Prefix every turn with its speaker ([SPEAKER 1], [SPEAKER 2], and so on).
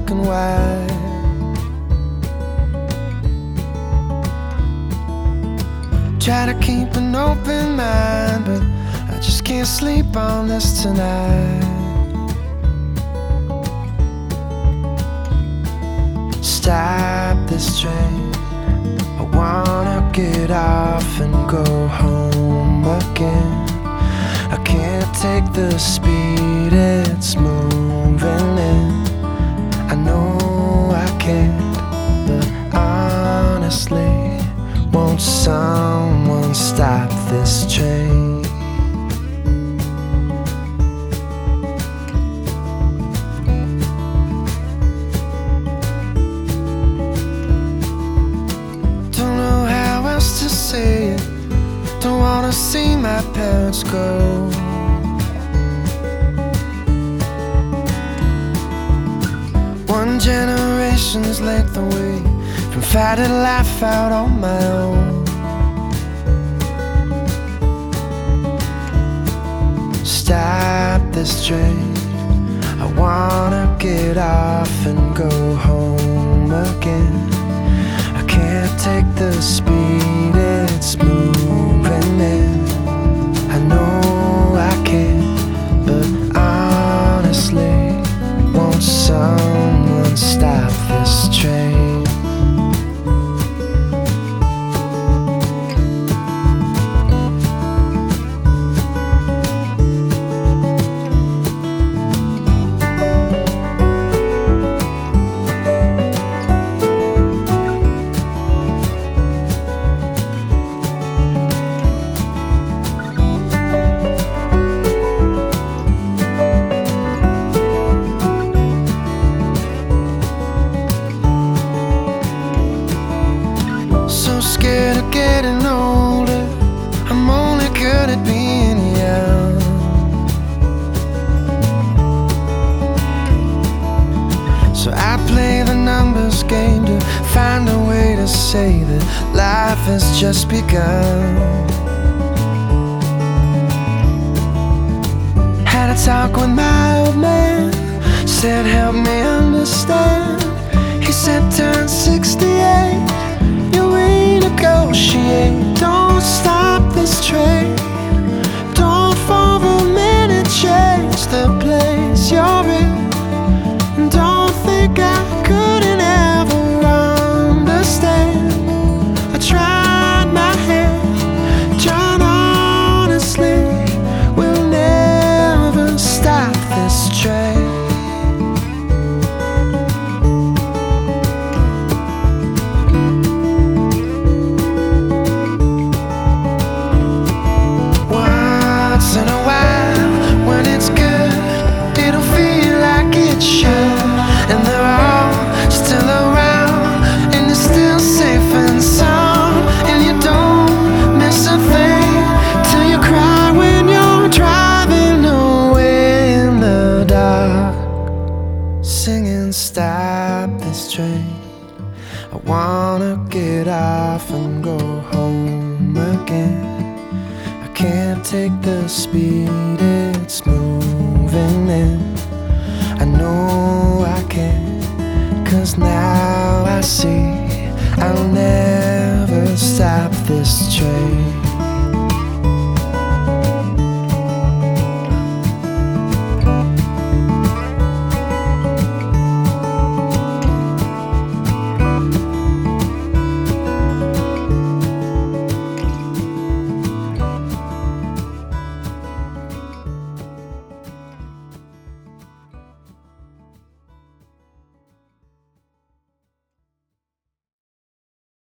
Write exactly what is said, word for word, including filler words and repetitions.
[SPEAKER 1] black and white. Try to keep an open mind, but I just can't sleep on this tonight. Stop this train, I wanna get off and go home again. I can't take the speed it's moving in. I know I can't, but honestly, won't someone stop this train? Don't know how else to say it. Don't wanna see my parents go. One generation's length away from fighting life out on my own. Stop this train, I wanna get off and go home again. I can't take the speed it's moving in. I know I can't, but honestly, won't someone stop this train? Scared of getting older, I'm only good at being young. So I play the numbers game to find a way to say that life has just begun. Had a talk with my old man, said help me understand. He said turn sixty-eight, negotiate, don't stop this train. Don't for a minute change the place you're in. And don't think I couldn't ever understand. I tried my hand, John, honestly, we'll never stop this train. In a while, when it's good, it'll feel like it should. And they're all still around, and you're still safe and sound. And you don't miss a thing till you cry when you're driving away in the dark, singing stop this train. I wanna get off and go home again. Can't take the speed it's moving in. I know